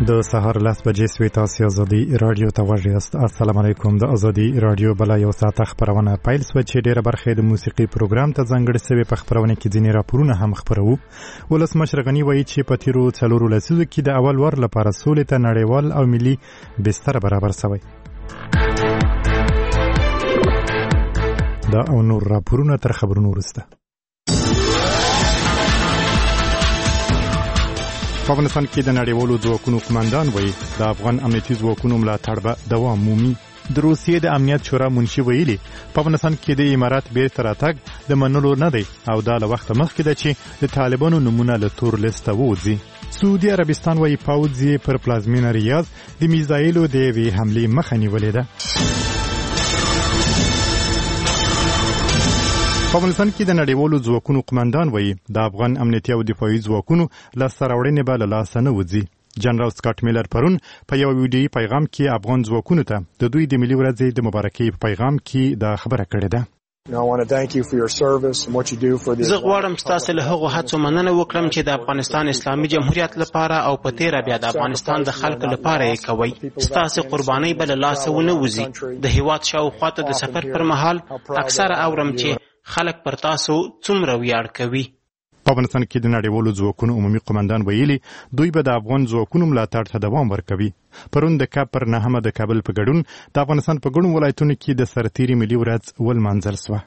د سهار 10 بجې سوي تاسو ازادي رادیو ته غوږ یاست. السلام علیکم. د ازادي رادیو بل یو ساعت خبرونه پیل سو چې ډیره برخه د موسیقي پروګرام ته ځانګړې سوي په خبرونه کې ځینې راپورونه هم خبرو. ولسمشر غنی وایي چې په تیرو 4 لسیزو کې د اول ور لپاره سولې ته نړیوال او ملي بستر برابر شوی. دا او نور راپورونه تر خبرونو وروسته. په افغانستان کې د نړیوالو ځواکونو قومندان وایي د افغان امنیتي ځواکونو ملاتړ به دوام مومي. د روسیې د امنیت شورا منشي ویلي په افغانستان کې د امارات بیرته راتګ د منلو نه دی او دا له وخته مخکې ده چې د طالبانو نمونه له تور لیسته ووځي. سعودي عربستان وایي پوځ یې پر پلازمینه ریاض د میزایلو د یوې حملې مخه نیولې ده. په افغانستان کې د نړیوالو ځواکونو قومندان وایي د افغان امنیتي او دفاعي ځواکونو لاسته راوړنې به له لاسه نه وځي. جنرال سکاټ میلر پرون په یو ویډیویي پیغام کې افغان ځواکونو ته د دوی د ملي ورځې د مبارکۍ په پیغام کې دا خبره کړې ده. زه غواړم ستاسو له هغو هڅو مننه وکړم چې د افغانستان اسلامي جمهوریت لپاره او په تیره بیا د افغانستان د خلکو لپاره یې کوئ. ستاسو قربانۍ به له لاسه ونه وځي. د هیواد شاوخوا ته د سفر پر مهال اکثره اورم چې خلک پر تاسو څومره ویاړ کوي. په افغانستان کې د نړیوالو ځواکونو عمومي قومندان ویلي دوی به د افغان ځواکونو ملاتړ ته دوام ورکوي. پرون د کاپ پر 9 د کابل په ګډون د افغانستان په ګڼو ولایتونو کې د سرتیري ملي ورځ ولمانځل شوه.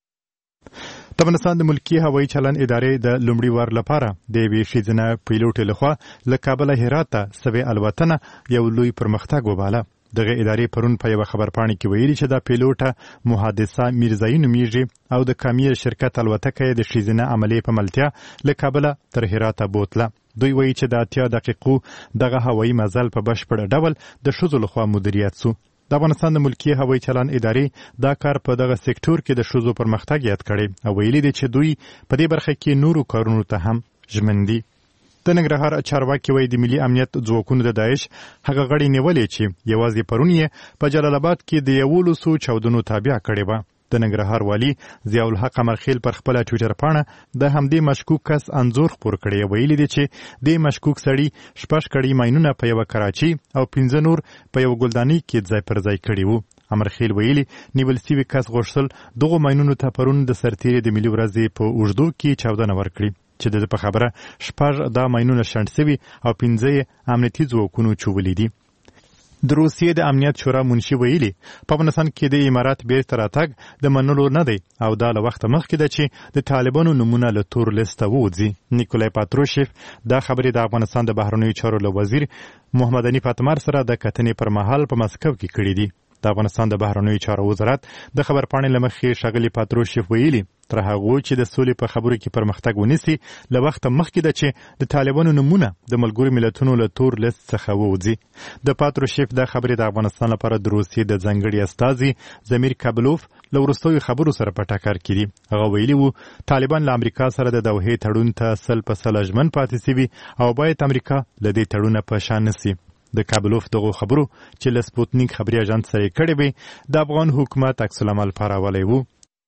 د افغانستان د ملکي هوایي چلن ادارې د لومړي وار لپاره د یوې ښځینه پیلوټې لخوا له کابله هرات ته سوې الوتنه یو لوی پرمختګ وباله. دغه ادارې پرون په یو خبرپاڼه کې ویلي چې دا پیلوټه محادثه میرزایی نومیږي او د کامیل شرکت الوتکه د ښځینه عملې په ملتیا له کابله تر هراته بوتله. دوی وایي چې د 80 دقیقو دغه هوایي مزل په بشپړ ډول د ښځو لخوا مدیریت سو. د افغانستان د ملکي هوایي چلن ادارې دا کار په دغه سکتور کې د ښځو پرمختګ یاد کړی او ویلي دي چې دوی په دې برخه کې نورو کارونو ته هم ژمن دي. د ننګرهار چارواکي وایي د ملي امنیت ځواکونو د داعش هغه غړي نیولې چې یوازې پرون یې په جلال آباد کې د 1100 چاودنو تابع کړې وه. د ننګرهار والي ضیاء الحق قمرخیل پر خپله ټویټر پاڼه د همدې مشکوک کس انځور خپور کړی. ویلي دي چې د مشکوک سړي 6 کړي ماینونه په یوه کراچي او 15 نور په یو ګلدانۍ کې ځای پر ځای کړي وو. امرخیل ویلي نیول سوي کس غوښتل دغو ماینونو ته پرون د سرتیري د ملي ورځې په اوږدو کې چاودنه ورکړي چې د په خبره 6 دا ماینونه شنډ سوي او 15 امنیتي ځواکونو چولي دي. د روسیې د امنیت شورا منشي ویلي په افغانستان کې د امارات بیرته راتګ د منلو نه دی او دا له وخته مخکې ده چې د طالبانو نمونه له تور لیسته ووځي. نیکولای پاتروشیف دا خبرې د افغانستان د بهرنیو چارو له وزیر محمد علي پاتمر سره د کتنې پر مهال په مسکو کې کړي دي. د افغانستان د بهرنیو چارو وزارت د خبرپاڼې له مخې ښاغلي پاتروشیف ویلي تر هغو چې د سولې په خبرو کې پرمختګ ونیسي له وخته مخکې ده چې د طالبانو نمونه د ملګرو ملتونو له تور لیست څخه ووځي. د پاتروشیف دا خبرې د افغانستان لپاره د روسیې د ځانګړي استازي زمیر کابلوف له وروستیو خبرو سره په ټکر کې دي. هغه ویلي وو طالبان له امریکا سره د دوحې تړون ته 100% ژمن پاتې سوي او باید امریکا له دې تړونه په شا نسي. د کابلوف دغه خبرو چې له سپوتنیک خبري اژانس سره کړي وي د افغان حکومت عکس العمل پاراولی وو.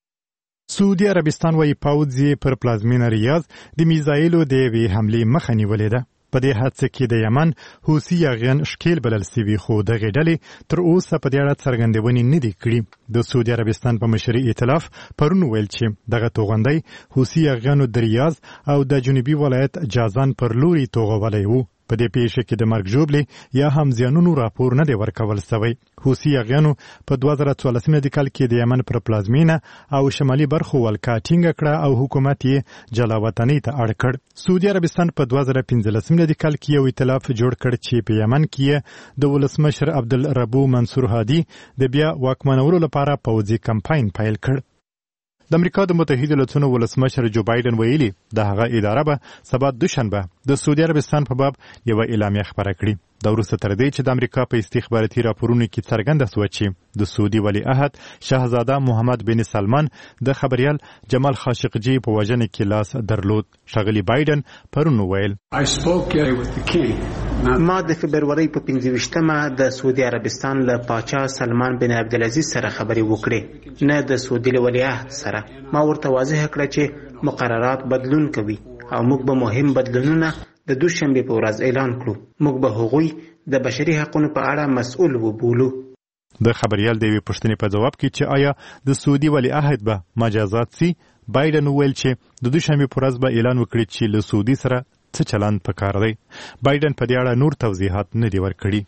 سعودي عربستان وایي پوځ یې پر پلازمینه ریاض د میزایلو د یوې حملې مخه نیولې ده. په دې حادثه کې د یمن حوثي یاغیان ښکیل بلل سوي خو دغې ډلې تر اوسه په دې اړه څرګندونې نه دي کړي. د سعودي عربستان په مشري ائتلاف پرون ویل چې دغه توغندی حوثي یاغیانو د ریاض او د جنوبي ولایت جازان پر لوري توغولی وو. په دې پیښه کې د مرګ ژوبلې یا هم زیانونو راپور نه دی ورکول سوی. حوثي یاغیانو په 2014 میلادي کال کې د یمن پر پلازمینه او شمالي برخو ولکه ټینګه کړه او حکومت یې جلاوطنۍ ته اړ کړ. سعودي عربستان په 2015 میلادي کال کې یو ائتلاف جوړ کړ چې په یمن کې د ولسمشر عبدالربو منصور هادي د بیا واکمنولو لپاره پوځي کمپاین پیل کړ. د امریکا د متحده ایالاتونو ولسمشر جو بایدن ویلي د هغه اداره به سبا دوشنبه د سعودي عربستان په باب یوه اعلامیه خپره کړي. دا وروسته تر دې چې د امریکا په استخباراتي راپورونو کې څرګنده سوه چې د سعودي ولیعهد شاهزاده محمد بن سلمان د خبریال جمال خاشقجي په وژنه کې لاس درلود. ښاغلي بایدن پرون وویل ما د فبرورۍ په 25مه د سعودي عربستان له پاچا سلمان بن عبدالعزیز سره خبرې وکړې، نه د سعودي له ولیعهد سره. ما ورته واضح کړه چې مقررات بدلون کوي او موږ به مهم بدلونونه د دوشنبه په ورځ اعلان کړو. موږ به هغوی د بشري حقوقو په اړه مسؤل وبولو. د خبريال د یوې پوښتنې په جواب کې چې آیا د سعودي ولیعهد به مجازات سي، بایدن وویل چې د دوشنبه په ورځ به اعلان وکړي چې له سعودي سره څه چلند پکار دی. بایدن په دې اړه نور توضیحات نه دی ورکړي.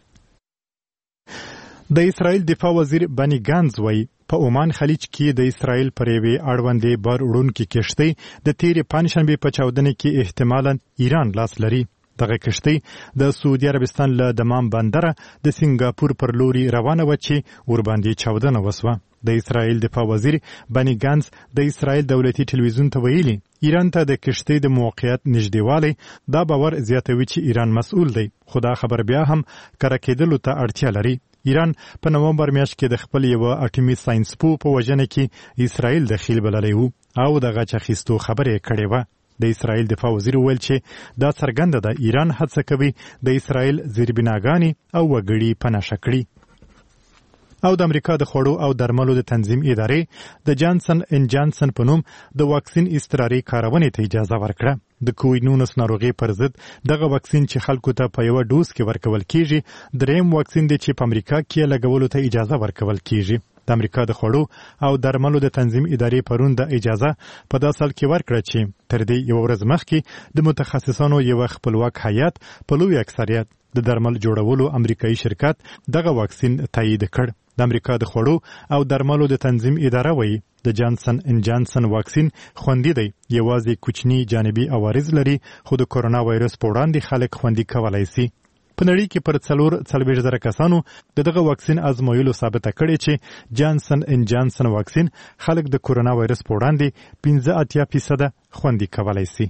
د اسرائیل دفاع وزیر بنی گانز وایي په عمان خلیج کې د اسرائیل پر یوې اړوندې بار وړونکې کښتۍ د تېرې پنجشنبې په چاودنې کې احتمالاً ایران لاس لري. دغه کښتۍ د سعودي عربستان له دمام بندره د سنگاپور پر لوري روانه وه چې ورباندې چاودنه وسوه. د اسرائیل دفاع وزیر بنی گانز د اسرائیل دولتي ټلویزیون ته ویلي ایران ته د کښتۍ د موقعیت نږدېوالی دا باور زیاتوي چې ایران مسؤل دی، خو دا خبر بیا هم کره کېدلو ته اړتیا لري. ایران په نومبر میاشت کې د خپل یوه اټومي ساینسپوه په وژنه کې اسرائیل دخیل بللی و او د غچ اخیستو خبرې کړې وه. د اسرائیل دفاع وزیر وویل چې دا څرګنده ده ایران هڅه کوي د اسرائیل زیربناګانې او وګړي په نښه کړي. او د امریکا د خوړو او درملو د تنظیم ادارې د جانسن ان جانسن په نوم د واکسین اضطراري کارونې ته اجازه ورکړه. د کووډ-19 ناروغۍ پر ضد دغه واکسین چې خلکو ته په یوه ډوز کې ورکول کیږي دریم واکسین دی چې په امریکا کې لګولو ته اجازه ورکول کیږي. د امریکا د خوړو او درملو د تنظیم ادارې پرون د اجازه په داسې حال کې ورکړه چې تر دې یوه ورځ مخکې د متخصصانو یوه خپلواک هیات په لوی اکثریت د درمل جوړولو امریکایي شرکت دغه واکسین تایید کړ. د امریکا د خوړو او درملو د تنظیم اداره وایي د جانسن ان جانسن واکسین خوندي دی، یوازې کوچني جانبي عوارض لري خو د کورونا وایرس په وړاندې خلک خوندي کولی شي. په نړۍ کې پر 440,000 کسانو دغه واکسین ازمویلو ثابته کړې چې جانسن ان جانسن واکسین خلک د کورونا وایرس په وړاندې 85% خوندي کولی شي.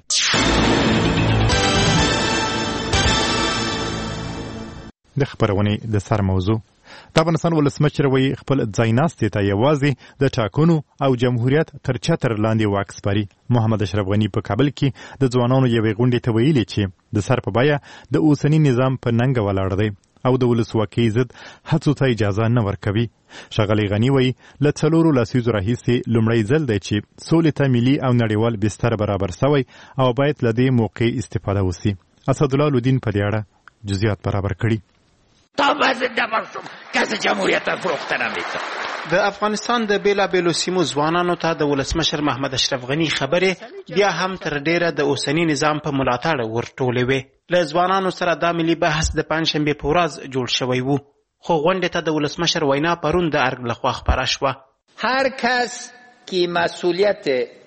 د خبرونې د سر موضوع د افغانستان ولسمشر وایي خپل ځایناستې ته یوازې د ټاکنو او جمهوریت تر چتر لاندې واک سپاري. محمد اشرف غني په کابل کې د ځوانانو یوې غونډې ته ویلي چې د سر په بیه د اوسني نظام په ننګه ولاړ دی او د ولسواکۍ ضد هڅو ته اجازه نه ورکوي. ښاغلی غني وایي له 4 لسیزو راهیسې لومړی ځل دی چې سولې ته ملي او نړیوال بستر برابر سوی او باید له دې موقع استفاده وسي. اسدالله لودین په دې اړه جزئیات برابر کړي. تا زنده باشم کسی جمهوریت فروخته نمیده. د افغانستان د بیلابیلو سیمو ځوانانو ته د ولسمشر محمد اشرف غني خبرې بیا هم تر ډیره د اوسني نظام په ملاتړ ورټولې وې. له ځوانانو سره دا ملي بحث د پنجشنبې په ورځ جوړ شوی و، خو غونډې ته د ولسمشر وینا پرون د ارګ لخوا خپره شوه. هر کس که مسئولیت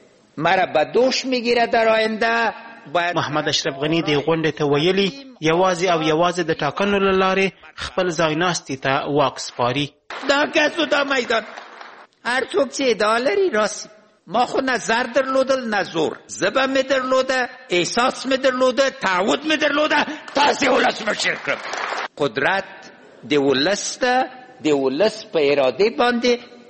مرا به دوش میگیره در آینده محمد اشرف غني د غونډې ته ویلي یوازې او یوازې د ټاکنو له لارې خپل ځایناستي ته واک سپاري. دا کسو دا میدان هر څوک چې ادعا لري راسي. ما خو نه زر درلودل نه زور، زبه مې درلوده، احساس مې درلوده، تعهد مې درلوده، تاسې ولسمشر کړم. قدرت د ولس ده، د ولس په اراده باندې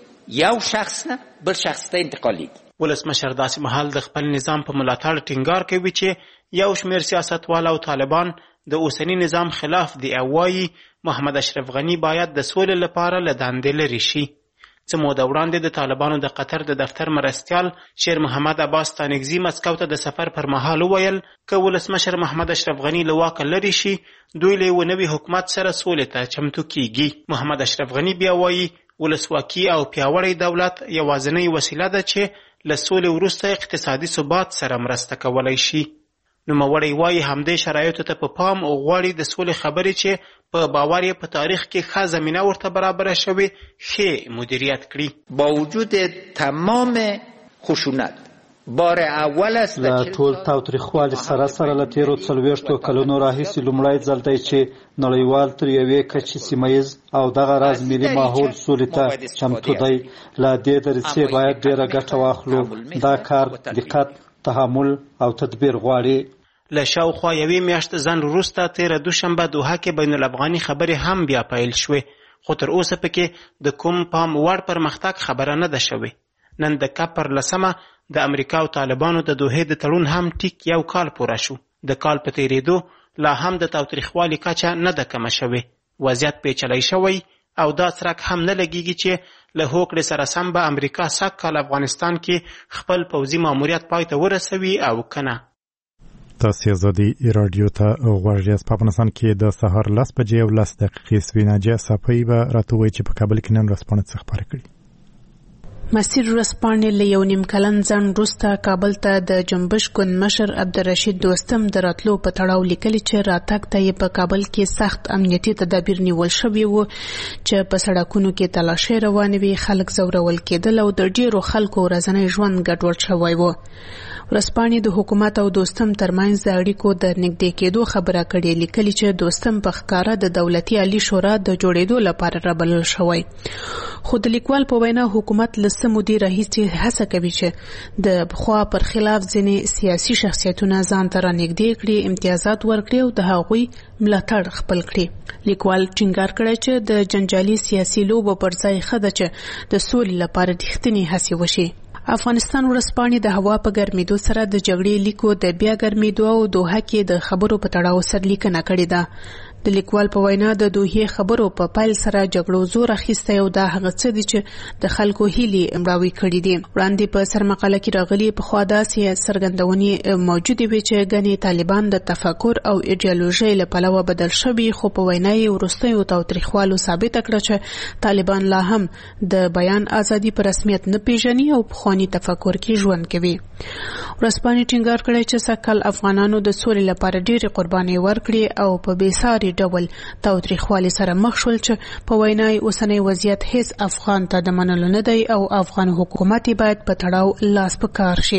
یو شخص نه بل شخص ته انتقالیږي. ولسمشر داسې مهال د خپل نظام په ملاتړ ټینګار کوي چې یو شمېر سیاستوال او طالبان د اوسني نظام خلاف دي او وایي محمد اشرف غني باید د سولې لپاره له دندې لرې شي. څه موده وړاندې د طالبانو د قطر د دفتر مرستیال شیر محمد عباس ستانکزي مسکو ته د سفر پر مهال وویل که ولسمشر محمد اشرف غني له واکه لرې شي دوی له یوه نوي حکومت سره سولې ته چمتو کیږي. محمد اشرف غني بیا وایي ولسواکي او پیاوړی دولت یوازینۍ وسیله ده چې له سولې وروسته اقتصادي ثبات سره مرسته کولی شي. نوموړی وایي همدې شرایطو ته په پام غواړي د سولې خبرې چې په باور یې په تاریخ کې ښه زمینه ورته برابره شوې ښې مدیریت کړي. با وجود تمام خشونت بار اول است له ټول تاوتریخوالي سره له تېرو 40 کلونو راهیسې لومړی ځل دی چې نړیوال تر یوې کچې سیمه ییز او دغه راز ملي ماحول سولې ته چمتو دی. له دې دریڅې باید ډېره ګټه واخلو. دا کار دقت، تحمل او تدبیر غواړي. له شاوخوا یوې میاشتې ځنډ وروسته تېره دوشنبه دوحه کې بین الافغاني خبرې هم بیا پیل شوې، خو تر اوسه پکې د کوم پام وړ پرمختګ خبره نه ده شوې. نن د کپ پر 10 د امریکا او طالبانو د دوحې د تړون هم ټیک 1 کال پوره شو. د کال په تېرېدو لا هم د تاوتریخوالي کچه نه ده کمه شوې. وضعیت پیچلی شوی او دا څرک هم نه لګیږي چې له هوکړې سره سم به امریکا سږ کال افغانستان کې خپل پوځي ماموریت پای ته ورسوي او کنه. تاسې ازادي رادیو ته غوږ یاست. په افغانستان کې د سهار 10 بجې او 10 دقیقې سوي. ناجیه صافی به راته ووایي چې په کابل کې نن ورځپاڼه څه خپاره کړي. مسیر ورځپاڼې له یو نیم کلن ځنډ وروسته کابل ته د جنبش ګوند مشر عبدالرشید دوستم د راتلو په تړاو لیکلي چې راتګ ته یې په کابل کې سخت امنیتي تدابیر نیول شوي وو چې په سړکونو کې تلاشۍ روانې وې، خلک ځورول کېدل او د ډېرو خلکو ورځنی ژوند ګډوډ شوی و. ورځپاڼې د حکومت او دوستم ترمنځ د اړیکو د نږدې کېدو خبره کړې، لیکلي چې دوستم په ښکاره د دولتي عالی شورا د جوړېدو لپاره رابلل شوی. خو د لیکوال په وینا حکومت له څه مودې راهیسې هڅه کوي چې د پخوا پر خلاف ځینې سیاسي شخصیتونه ځان ته رانږدې کړي، امتیازات ورکړي او د هغوی ملاتړ خپل کړي. لیکوال ټینګار کړی چې د جنجالي سیاسي لوبو پر ځای ښه ده چې د سولې لپاره رښتینې هڅې وشي. افغانستان ورځپاڼې د هوا په ګرمېدو سره د جګړې لیکو د بیا ګرمېدو او دوحه کې د خبرو په تړاو سرلیکنه کړې ده. د لیکوال په وینا د دوحې خبرو په پیل سره جګړو زور اخیستی او دا هغه څه دي چې د خلکو هیلې مړاوې کړي دي. وړاندې په سرمقاله کې راغلي پخوا داسې څرګندونې موجودې وې چې ګڼې طالبان د تفکر او ایډیالوژۍ له پلوه بدل شوي، خو په وینا یې وروستیو تاوتریخوالو ثابته کړه چې طالبان لا هم د بیان ازادي په رسمیت نه پیژني او پخواني تفکر کې ژوند کوي. ورځپاڼې ټینګار کړی چې سږکال افغانانو د سولې لپاره ډېرې قربانۍ ورکړي او په بېساري ډول تاوتریخوالي سره مخ شول چې په وینا یې اوسنی وضعیت هیڅ افغان ته د منلو نه دی او افغان حکومت باید په تړاو لاس په کار شي.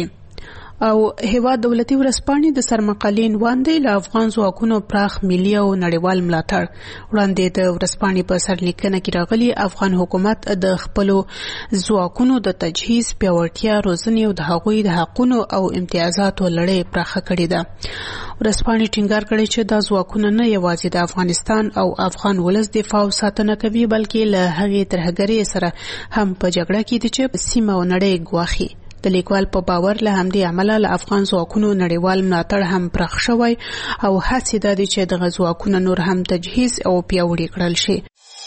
او هیواد دولتي ورځپاڼې د سرمقالې عنوان دی له افغان ځواکونو پراخ ملي او نړیوال ملاتړ. وړاندې د ورځپاڼې په سرلیکنه کې راغلي افغان حکومت د خپلو ځواکونو د تجهیز، پیاوړتیا، روزنې او د هغوی د حقونو او امتیازاتو لړۍ پراخه کړې ده. ورځپاڼې ټینګار کړی چې دا ځواکونه نه یوازې د افغانستان او افغان ولس دفاع او ساتنه کوي، بلکې له هغې ترهګرۍ سره هم په جګړه کې دي چې سیمه او نړۍ ګواښي. د لیکوال په باور له همدې عمله له افغان ځواکونو نړیوال ملاتړ هم پراخ شوی او هڅې دا دي چې دغه ځواکونه نور هم تجهیز او پیاوړي کړل شي.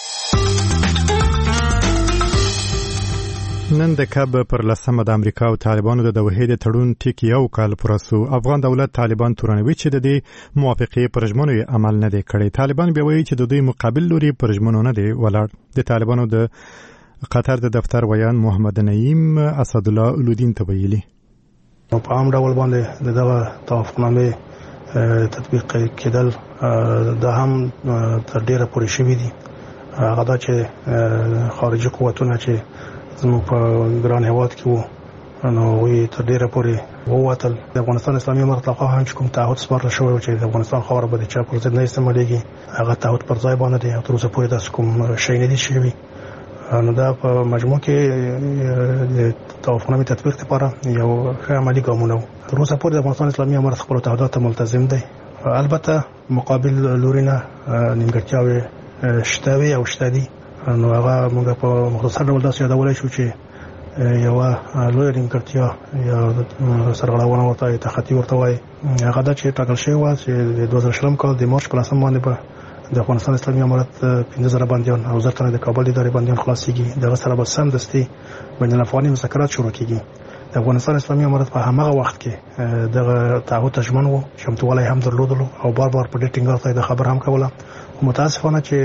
نن د کب پر 10 د امریکا او طالبانو د دوحې د تړون ټیک یو کال پوره سو. افغان دولت طالبان تورنوي چې د دې موافقې پر ژمنو عمل نه دی کړی. طالبان بیا وایي چې د دوی مقابل لوري پر ژمنو نه دی ولاړ. د طالبانو د قطر د دفتر ویان محمد نعیم اسدالله الودین ته ویلي په عام ډول باندې دغه توافقنامې تطبیق کېدل دا هم تر ډیره پورې شوي دي. هغه دا چې خارجي قوتونه چې زموږ په ګران هېواد کې وو نو وی تر ډیره پورې ووتل. د افغانستان اسلامي امارت لخوا هم چې کوم تعهد سپارل شوی و چې د افغانستان خاوره به د چا پر ضد نه استعمالېږي، هغه تعهد پر ځای باندې دی او تر اوسه پورې داسې کوم شی نه دی شوی. نو دا په مجموع کې د توافقنامې تطبیق لپاره یو ښه عملي ګامونه وو. تر اوسه پورې د افغانستان اسلامي امارت خپلو تعهداتو ته ملتزم دی. البته مقابل لوري نه نیمګړتیاوې شته وي او شته دي. نو هغه موږ په مختصر ډول داسې یادولی شو چې یوه لویه نیمګړتیا یا سرغړونه ورته تخطي ورته وایي هغه دا چې ټاکل شوې وه چې د 2020 کال د مارچ په 10 باندې به د افغانستان اسلامي امارت 15,000 بندیان او 1000 تنه د کابل ادارې بندیان خلاصيږي. دغه سره به سمدستي بین الافغاني مذاکرات شروع کیږي. د افغانستان اسلامي امارت په هماغه وخت کې دغه تعهد ته ژمن وو، چمتووالی هم درلودلو او بار بار په دې ټینګار ته د خبر هم کوله. متاسفانه چې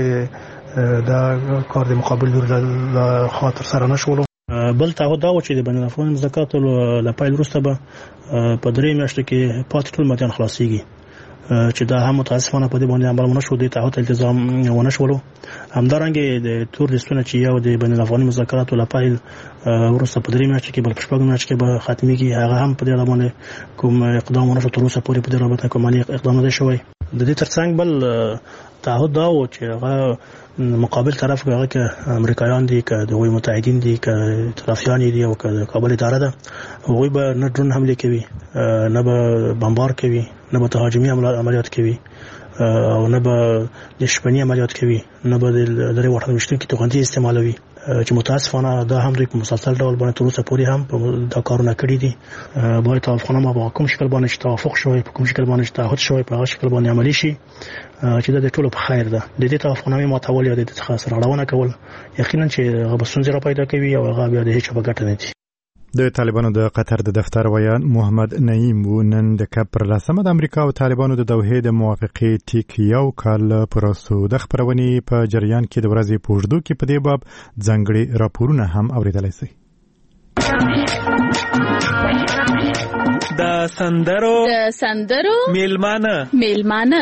دا کار د مقابل لوري له خاطر سره نشولو. بل تعهد دا و چې د بین الافغاني مذاکراتو له پیل وروسته به په 3 میاشتو کې پاتې ټول بندیان خلاصيږي چې دا هم متاسفانه په دې باندې عمل ونه شو. د تعهد التزام ونه شولو. همدارنګه د تور لیستونه چې یو د بین الافغاني مذاکراتو لپاره وروسته په 3 میاشتو کې بل په 6 میاشتو کې به ختميږي، هغه هم په دې باندې کوم اقدام ونه شو. تر اوسه پورې په دې باندې کوم عملی اقدام نه شوی. د دې ترڅنګ بل تعهد دا و چې هغه مقابل طرف هغه که امریکایان دي که د وی متحدین دي که طرفیان دي او که کابل اداره ده، هغوی به نه ډرون حمله کوي، نه به بمبار کوي، نه به تهاجمي عملیات کوي او نه به د شپنی عملیات کوي، نه به د درې وړاندې وشتونکي توغندي استعمالوي چې متاسفانه دا هم دوی په مسلسل ډول باندې تر اوسه پورې هم دا کارونه کړي دي. باید توافقنامه په کوم شکل باندې چې توافق شوی، په کوم شکل باندې چې تعهد شوی، په هغه شکل باندې عملي شي چې د ټولو په خیر ده. د دې توافقنامې ماتول یا د دې څخه سرغړونه کول یقینا چې هغه به ستونزې را پیدا کوي او هغه بیا د هیڅ په ګټه نه دي. د طالبانو د قطر د دفتر ویان محمد نعیم نن د کاپ پر لاسمه د امریکا او طالبانو د دوحې د موافقې ټیک یو کال پرستو د خبرونې په جریان کې د ورځې په اوږدو کې په دې باب ځانګړي راپورونه هم اوریدلای شي. د سندرو میلمانه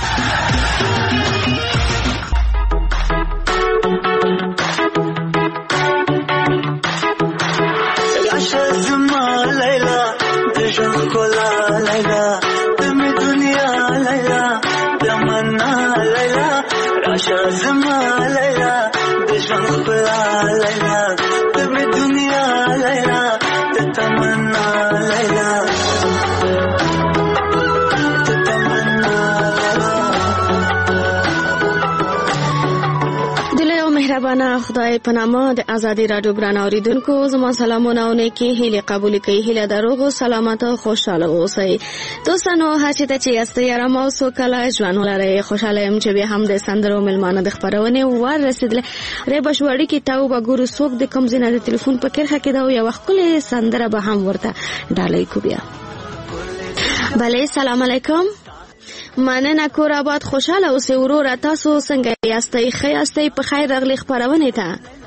زما لیلا د ژوند ښکلا لیلا د مې دنیا لیلا د منا لیلا راشه زما لیلا د ژوند ښکلا لیلا د مې دنیا لیلا د تمنا لیلا مهربانه خدای په نامه د آزادی رادیو ګران اوریدونکو زما سلامونه او نیکی هیله قبول کړئ. هیله دروغ سلامت او خوشاله اوسئ. دوستانو هڅه ته چې یاستئ آرام او سوکاله ژوند ولرئ. خوشاله يم چې به هم د سندرو ملمانه د خبرونه ور رسیدله. ری بشوړی کې تاو بګورو سوک د کم زینه د ټلیفون په کرخه کې دا یو وخت کله سندره به هم ورته ډالۍ کو بیا. بله سلام علیکم. مننه کور آباد خوشاله اوسئ وروره. تاسو څنګه یاستئ؟ ښه یاستئ؟ په خیر راغلی خپرونې ته.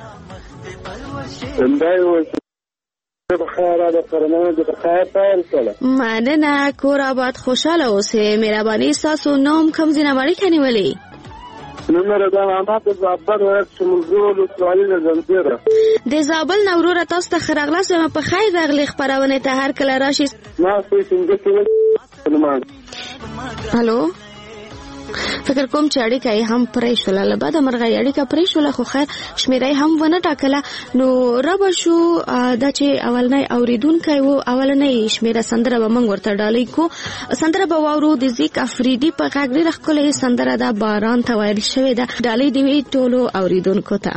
مننه کور آباد خوشاله اوسئ. مهرباني ستاسو نوم کوم ځای نه اړیکه نیولې؟ د زابل نه وروره تاسو ته ښه راغلاست. په خیر راغلی خپرونې ته هر کله راشي. هلو فکر کوم چې اړیکه یې هم پرې شوله. له بعده مرغۍ اړیکه پرې شوله خو خیر شمیره یې هم ونه ټاکله. نو رابه شو دا چې اولنی اوریدونکی و اولنی شمیره سندره به موږ ورته ډالۍ کو. سندره به واورو د زیک افریدي په غږ ډېره ښکلې سندره ده. باران ته ویل شوې ده. ډالۍ دې وي ټولو اوریدونکو ته.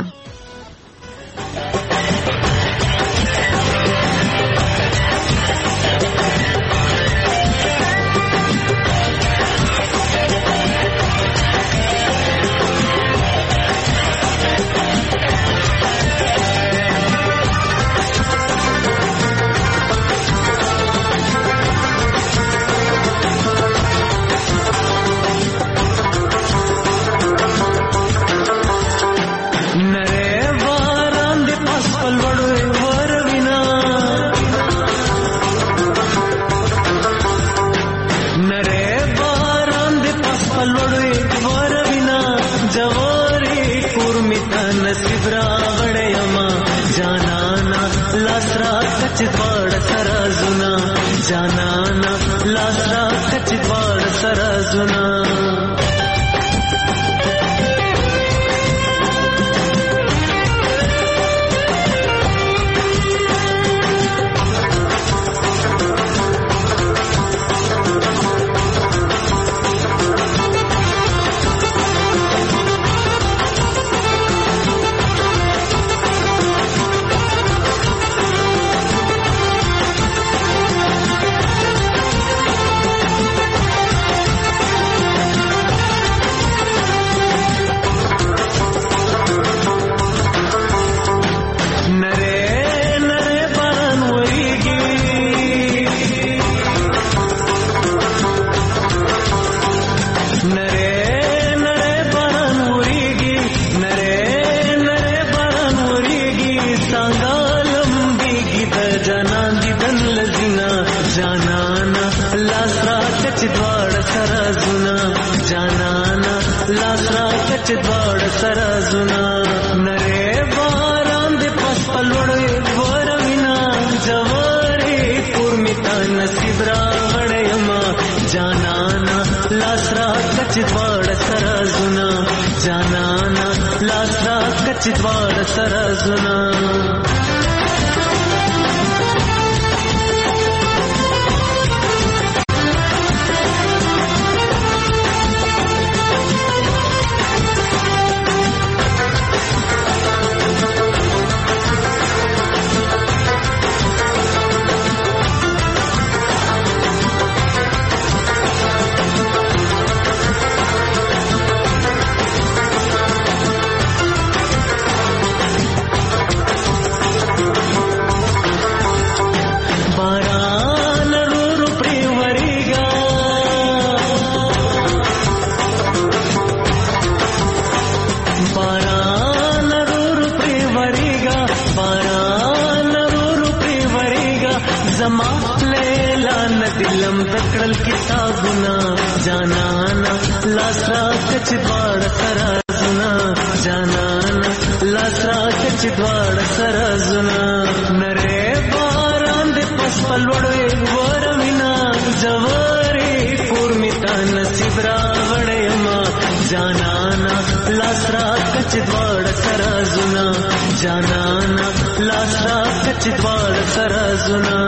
زما لیلا ندلم تکړل کتابونه جانانا لاسرا کچ دوړ سرازونه جانانا لاسرا کچ دوړ سرازونه نره باران د پسپل وړې ورمینا جواری پورمیتا نصیب را وړې ما جانانا لاسرا کچ دوړ سرازونه جانانا لاسرا کچ دوړ سرازونه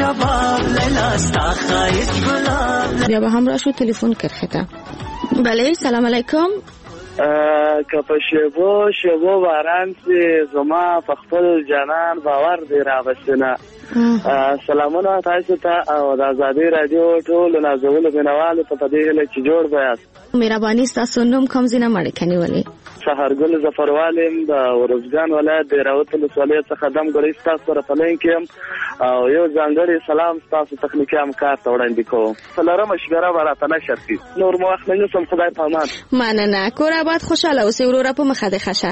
کباب لیلا ستا خایس گلاب. بیا به همراه شو تلفن کرخته. بله سلام علیکم. که په شیبو باران سي زما په خپل جانان باور دی راوستنه. سلامونه تاسو ته او د آزادۍ رادیو ټول نازولو بنوالو ته په دې هله چې جوړ بیاست. مهرباني ستاسو نوم کوم ځینه مړ کني ولې سحرګل ظفروالم د ورزګان ولایت د راوتل ولایت څخه دم ګړې تاسو سره پلین کې او یو ځانګړي سلام تاسو تخنیکی همکار ته وړاندې کوم. سلام مشګره وراته نشر کی نور مو وخت نه سم خدای پامان. مننه کور آباد خوشاله اوسې وروره په مخه ده خشه.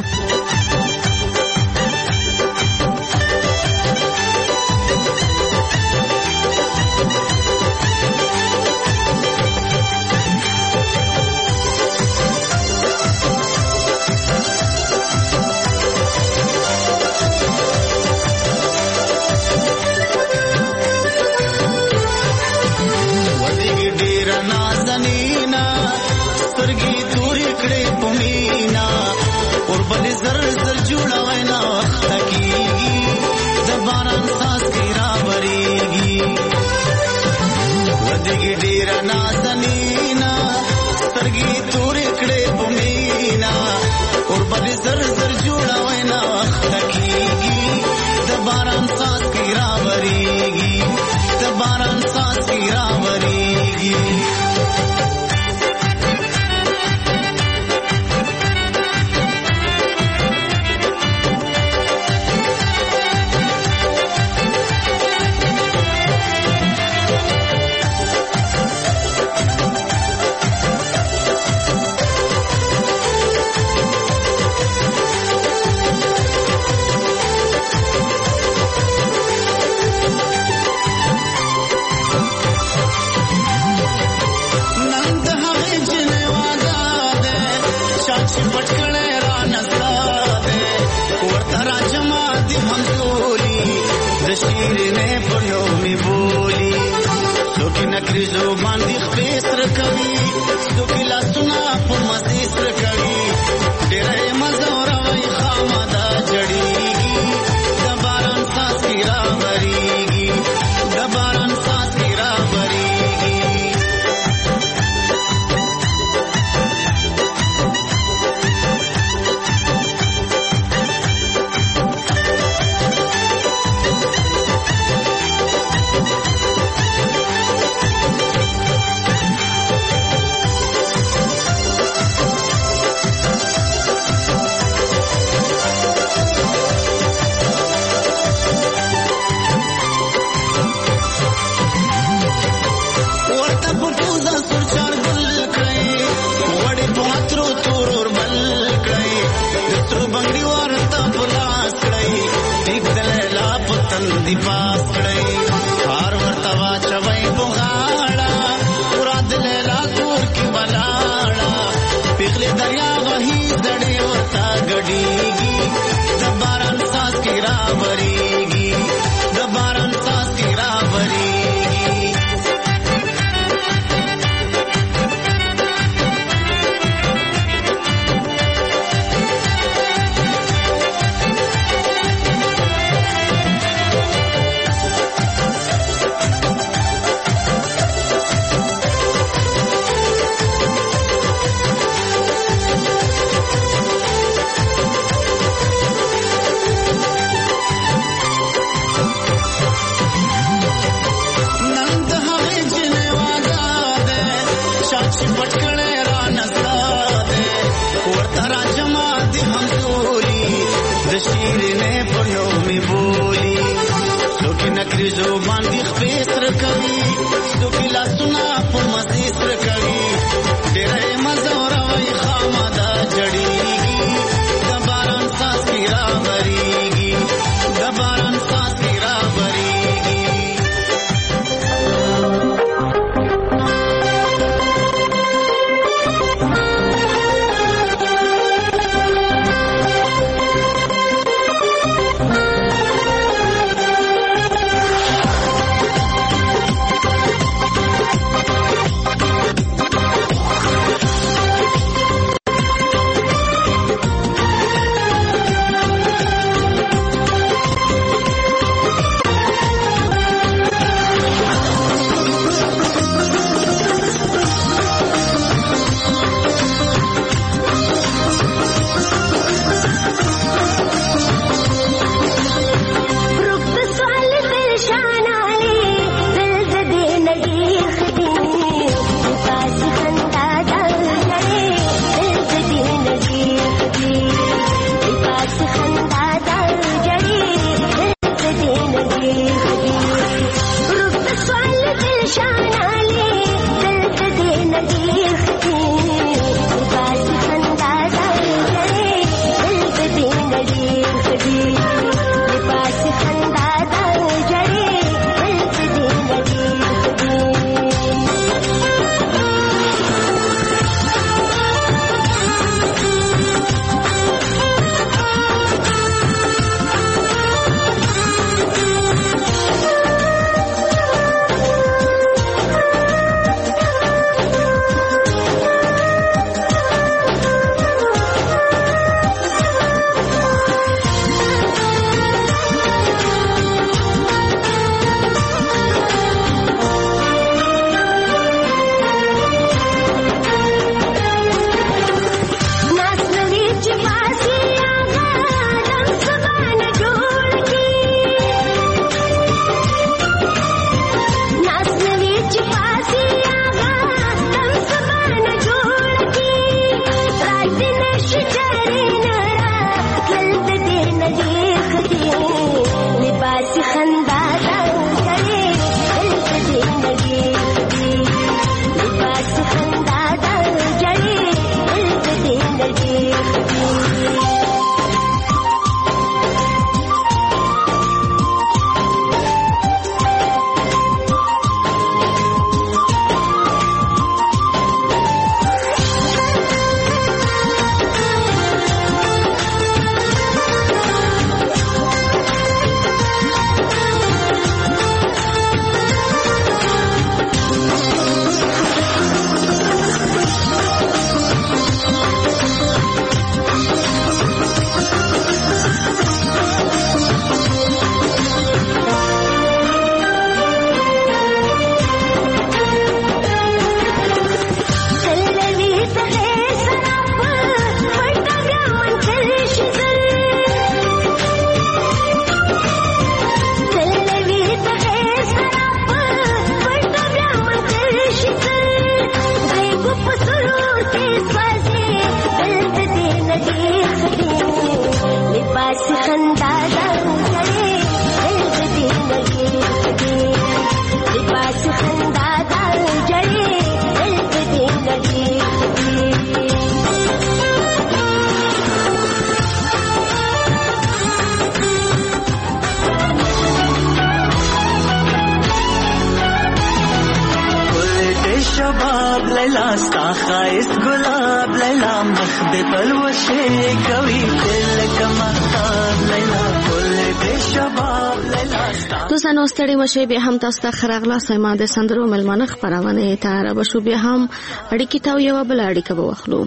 دوستانو ستړي مشي به هم تاسو ته خراغلا سیمه د سندرو ملمنه خبرونه ته را بشو به هم اړیکی تا یو بل اړیکه به واخلو.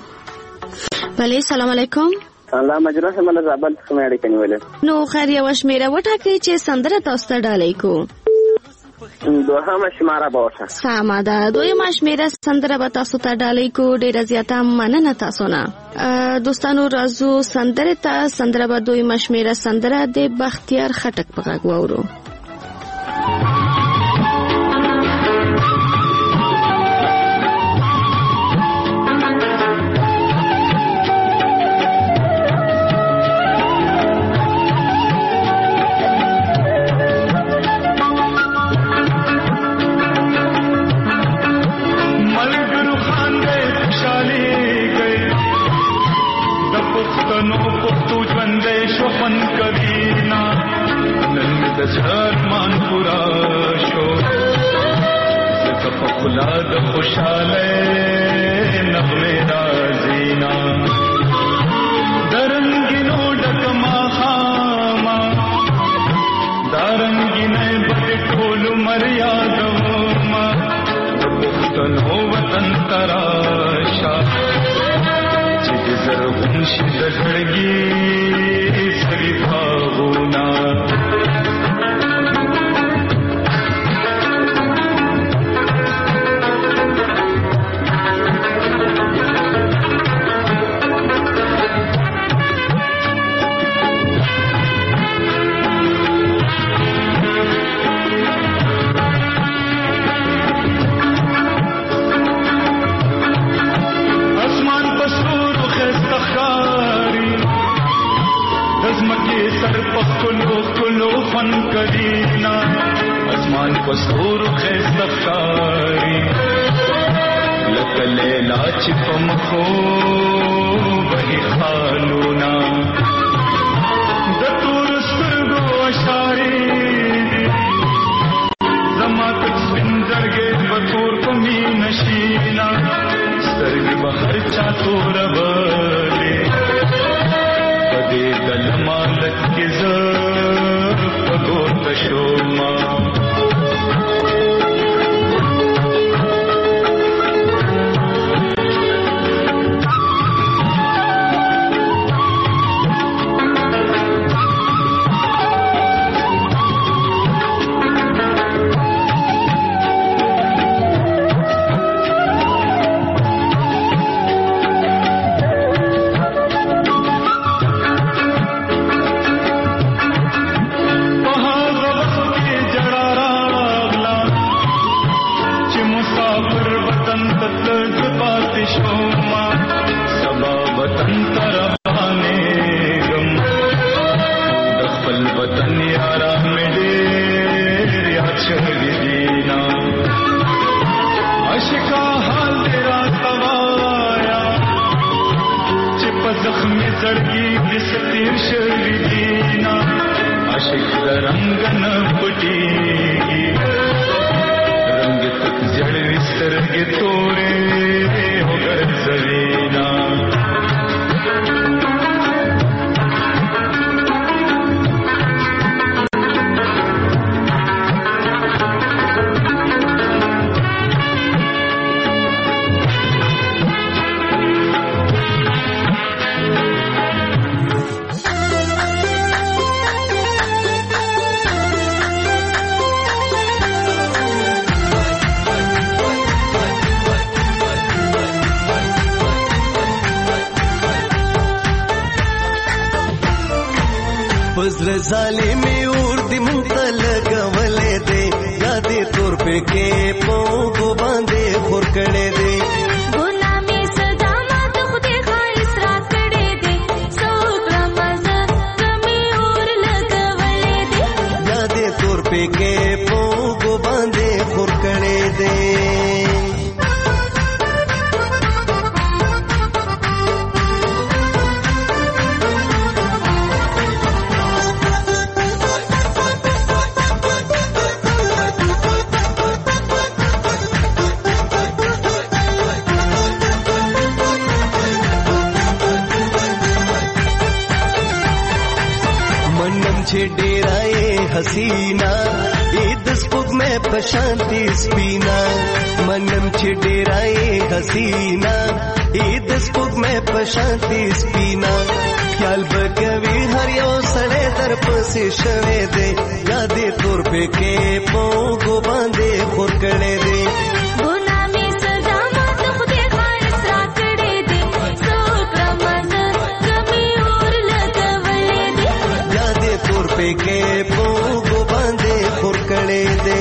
بله سلام علیکم. الله مجرا سم له زابل څخه اړیکه نیولې. نو خیر یو شمیره وټاکي چې سندره تاسو ته ډالۍ کو. دوهمه شماره به وټه. سمه ده. دویمه شمیره سندره به تاسو ته ډالۍ کو. ډیره زیاته مننه تاسو نه. دوستانو راځو سندره ته. سندره به دویمه شمیره سندره د بختیار خټک په غږ واورو. کدینا اسمان کو سور خیست افکاری لکلیلا چپم خو وحی خالونا دتور سترگو اشاری زما تک سپنزرگے بطور کمی نشینا سترگی بخر چاہتور بلے پدے دل مالک کی زر پدور تشوما ظالمی اور دی منتل گولے دے یادے طور پہ کے پو باندے خور کڑے دے غلامی سزا مات خودے خائص را کڑے دے سوک رمضان کمی اور لگولے دے یادے طور پہ کے پو باندے خور کڑے دے डेराए हसीना ईद स्पुग में प्रशांति स्पीना मनम छे डेराए हसीना ईद स्पुग में प्रशांति स्पीना ख्याल बकवी हरियो सड़े दर्प से शवे दे यादे तौर पे के पोगो बांधे खुर कड़े दे के पोगो बांधे खुर कड़े दे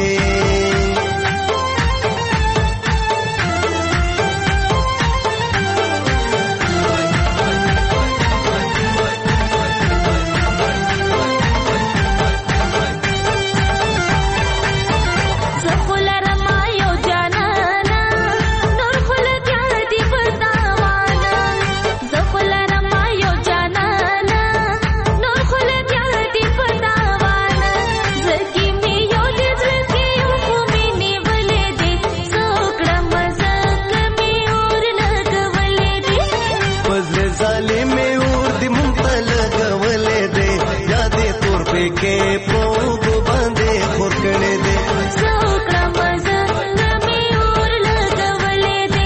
के पोगो बांधे खुर कड़े दे सौक रमज़ान नमी और लगवले दे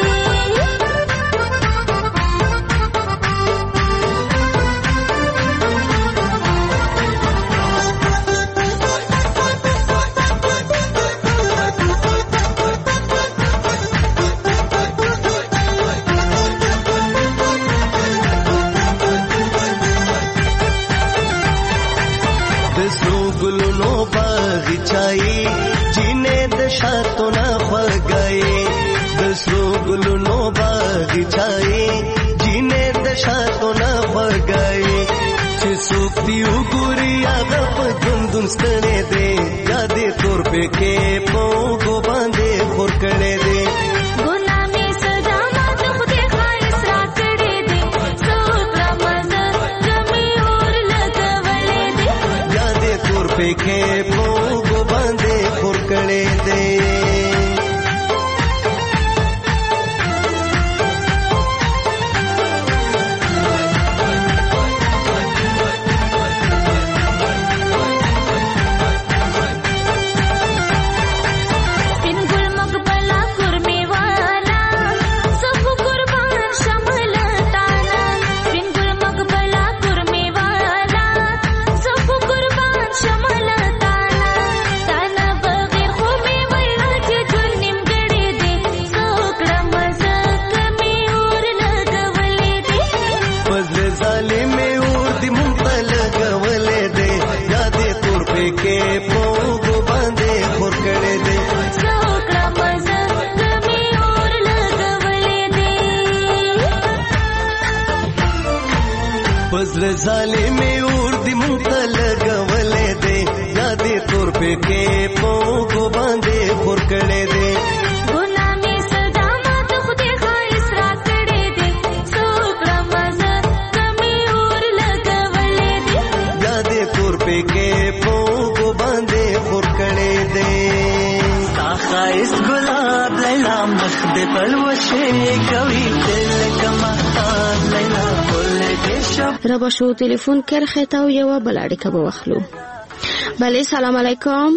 जीने दशा तो ना फर गए दसरो गुलनो बाग छाए जीने दशा तो ना फर गए چې څوک دی وګوري هغه په ژوندون ستړی دی یا دې تور پکې په اوږو باندې خور کړی دی ګناه مې سزا ماته خدای ښایست راکړی دی څه وکړم زه غمي اور لګولی دی یا دې تور پکې په اوږو باندې خور کړی دی ظالمې اور دې مونږ ته لګولی دی یا دې تور پکې په اوږو باندې خور کړی دی ګناه مې سزا ماته خدای ښایست راکړی دی څه وکړم زه غمي اور لګولی دی یا دې تور پکې په اوږو باندې خور کړی دی ستا ښایست ګلاب لیلا مخ دې پلوشې کوي تل لکه مهتاب لیلا ربا شو تلیفون کرخه تا و یو بل اړیکه به واخلو. بله سلام علیکم.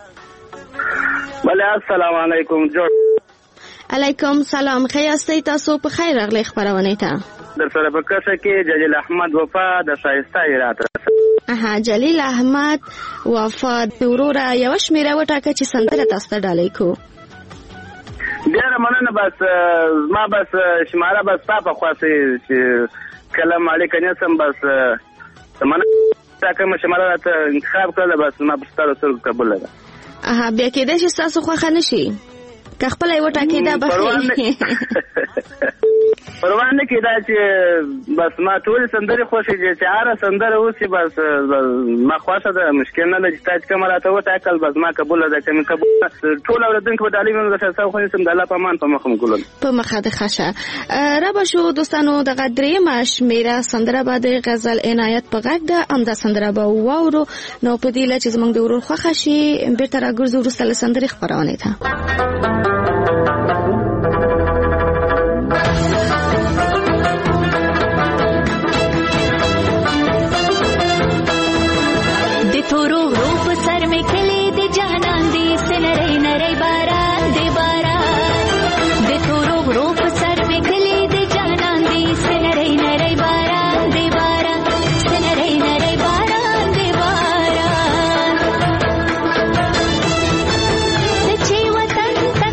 بله السلام علیکم جوړ. علیکم سلام. خیاستی تاسو په خیر راغلی خبرونه ته. در سره په کسه کې جلیل احمد وفا د شایسته رات اها جلیل احمد وفا ورورا یو شمیره وټاکه چې سندره تاسو ته ډالۍ کو. ډیره مننه بس ما بس شماره بس په خاصه چې کلام علی کنه سم بس مننه تا کوم شماره راته انتخاب کړل بس ما په ستاسو سره قبول ده. اها بیا کې د تاسو خو خنشي که خپل یو ټاکي دا بخې پروانه کې دا چې بس ما ټول سندري خوشي دي چې هر سندره اوسې بس ما خوښه ده مشکل نه ده چې تاسو کوم راته وته عقل بس ما قبول ده چې قبول ټول اوردونکو په تعلیم د تاسو خو سم د الله په مان په مخم ګولل په مخه ده خشه رب شو دوستانو د غدرې ماش میرا سندره باندې غزل عنایت په غږ ده ام دا سندره به واورو نو په دې لچ زمونږ د ورور خوښه شي بیرته راګرځو ورسره سندري خبرونه ته थोरो रूप सर में खिले दे जानान दी से नरे नरे बारात दे बारात दे थोरो रूप सर में खिले दे जानान दी से नरे नरे बारात दे बारात से नरे नरे बारात दे बारात छे वतन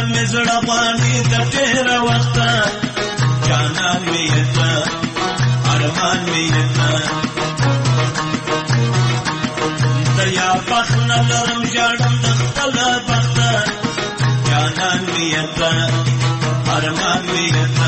مزړه باندې د ډېر وخت جانان مې ته ارمان مې ته دیا بخنه لرم ژړم د خپل بخت جانان مې ته ارمان مې ته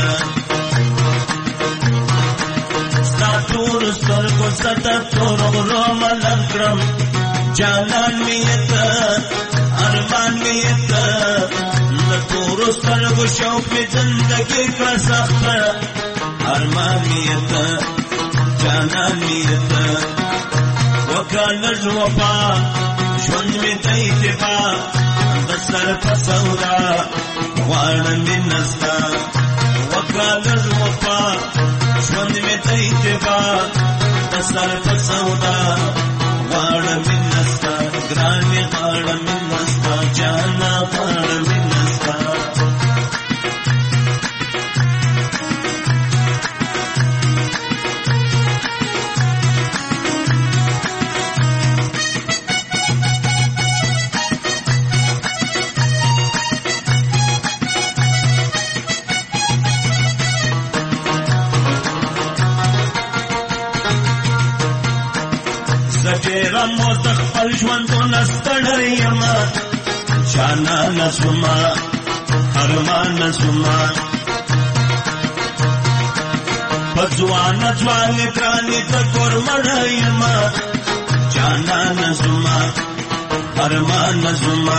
ستا تور سترګو څخه تور غرو ملنګ کړم جانان مې ته ارمان مې ته له تورو سترګو شوق مې زندګي کړه سخته ارمان مې ته جانان مې ته وکړه لږ وفا ژوند مې ته اتفاق د سر په سودا غواړم مینه ستا وکړه لږ وفا ژوند مې ته اتفاق د سر په سودا غواړم مینه ستا ګران مې غواړم مینه ستا جانا غواړم مینه ستا ډېره موز د خپل ژوندونه ستړی یمه جانانه زما ارمانه زما په ځوانه ځوانې ګرانې د کور مړی یمه جانانه زما ارمانه زما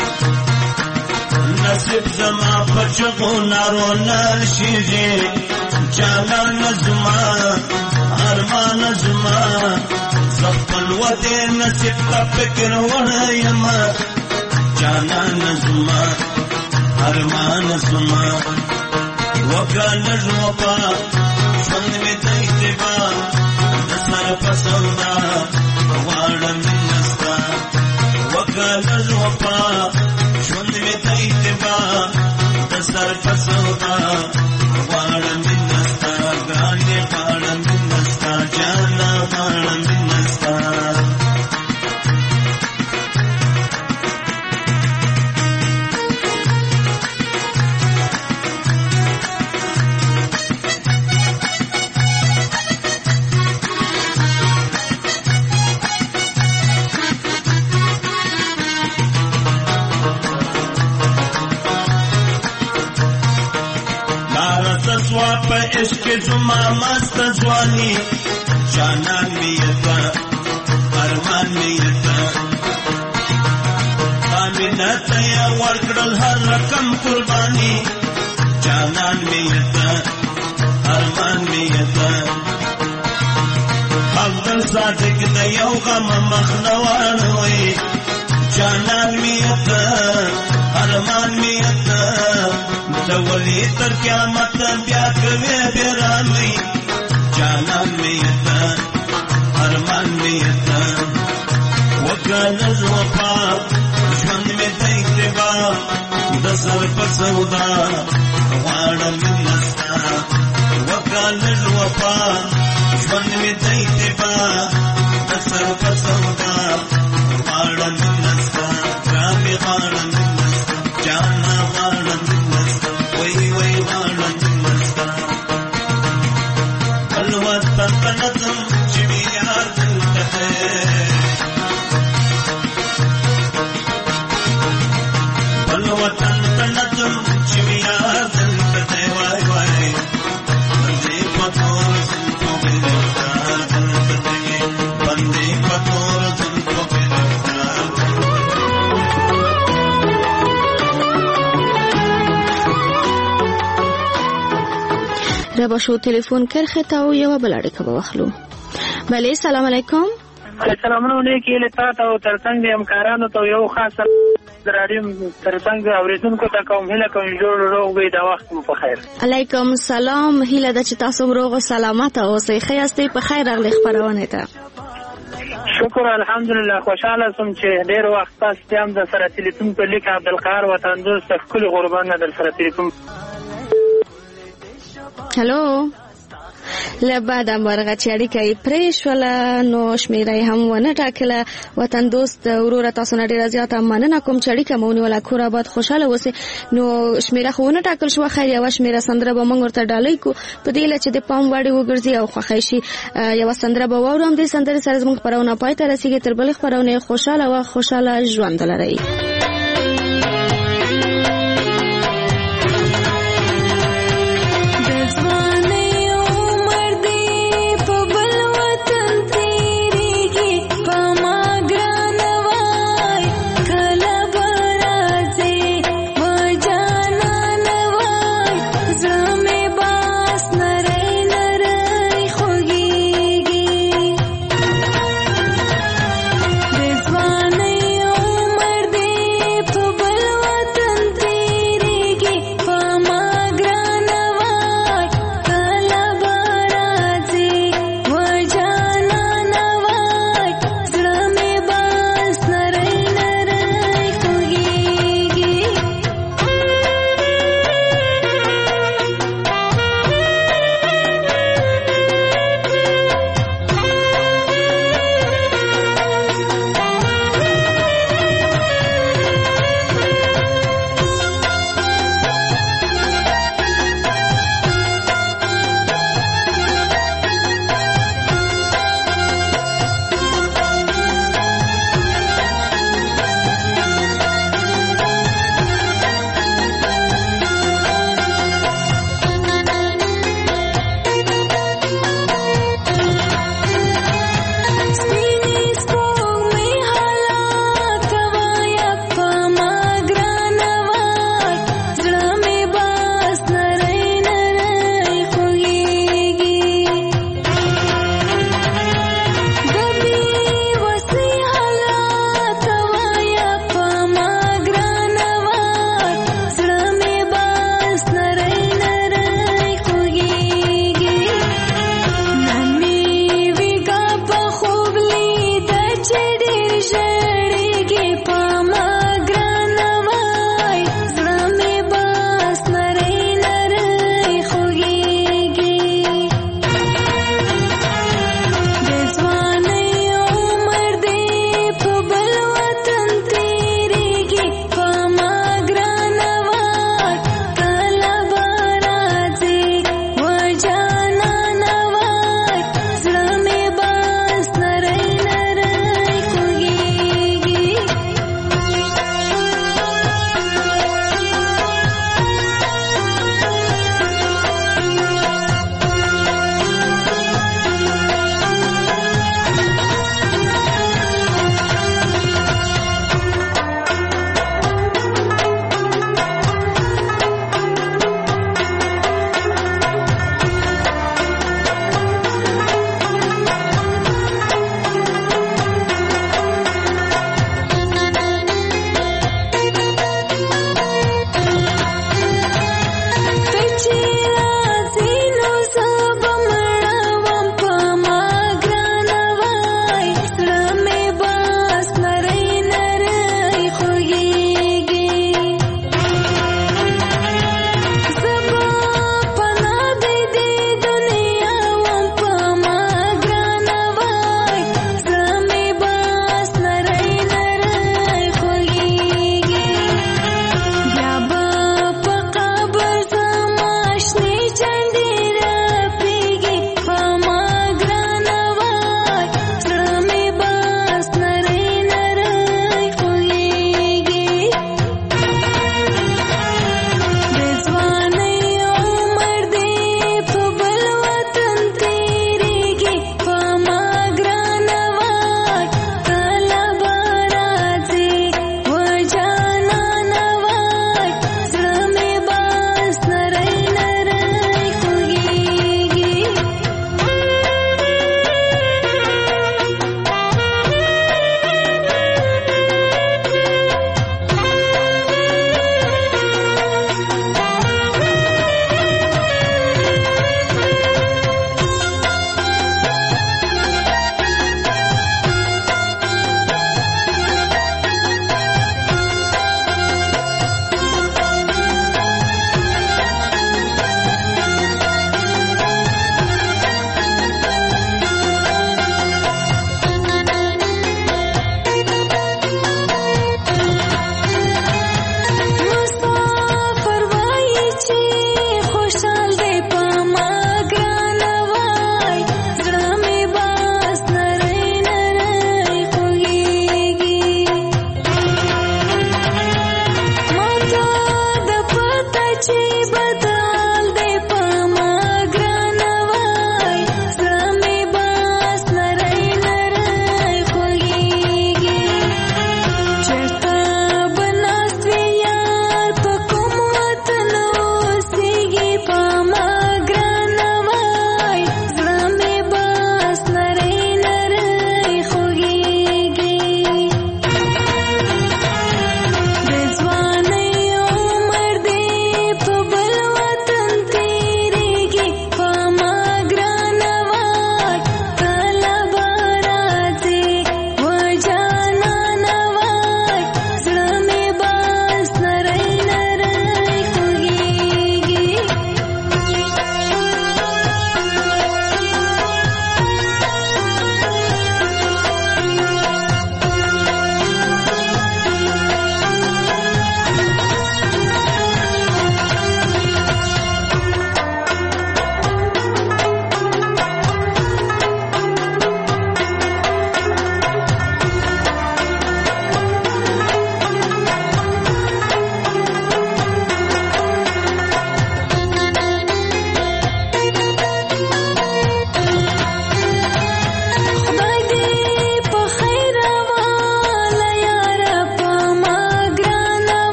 نصیب زما په چغو نارو نه شیږي جانانه زما ارمانه زما زخپل وطن نصیب تا فکر وړیما جانان زما ارمان زما وکړه لږ وفا ژوند مې ته اتباع د سر په سودا غواړم مینه ستا وکړه لږ وفا ژوند مې ته اتباع د سر په سودا غواړم مینه ستا ګرانې غواړم مینه ستا جانا غواړم مینه ستا په عشق زما مست ځواني جانان مې ته ارمان مې ته امینه ته ورکړل هر رقم قرباني جانان مې ته ارمان مې ته عبدل صادق د یو غم مخنوان وي جانان مې ته ارمان مې ته دولی تر قیامت بیا کوي بیرانی جانان مې ته ارمان مې ته وکړه وفا ژوند مې ته اتباع د سر په سودا غواړم مینه ستا وکړه وفا ژوند مې ته اتباع د سر په سودا غواړم مینه ستا ګران مې غواړم مینه ستا جانا غواړم مینه ستا وای وای غواړم مینه ستا بل وطن ته نه ځم چې مې یار دلته دی بل وطن ته نه ځم چې مې یار دلته دی وای وای بندې په تور زلفو ګرفتار دلته دی بندې په تور زلفو ګرفتار را با شو تلفن کرخه تا و یو بل اړیکه به واخلو. بله سلام علیکم. سلامونه علیکم لتا ته او ترڅنګ همکارانو ته یو خاصه راډیو ترڅنګ اوریدونکو ته کوم هله کوم جوړ روغ به دا وخت مو په خیر. علیکم سلام هله د چې تاسو روغ او سلامت اوسئ خیاستې په خیر راغلی خبرونه ته. شکر الحمدلله خوشاله سم چې ډیر وخت تاسو هم د سره تلیفون په لیک عبدالقهار وطن دوست خپل قربان در سره تلیفون. هلو له بعد مرغه چې اړیکه یې پرې شوله نو شمیره یې هم ونه ټاکله. وطن دوست وروره تاسو نه ډېره زیاته مننه کوم چې اړیکه مو ونیوله. کور آباد خوشحاله اوسئ. نو شمیره خو ونه ټاکل شوه، خیر یوه شمیره سندره به موږ ورته ډالۍ کړو په دې هیله چې د پام وړ وګرځي او خوښی شي. یوه سندره به واورو. همدې سندرې سره زموږ خپرونه پای ته رسېږي. تر بلې خپرونې خوشحاله ژوند ولرئ.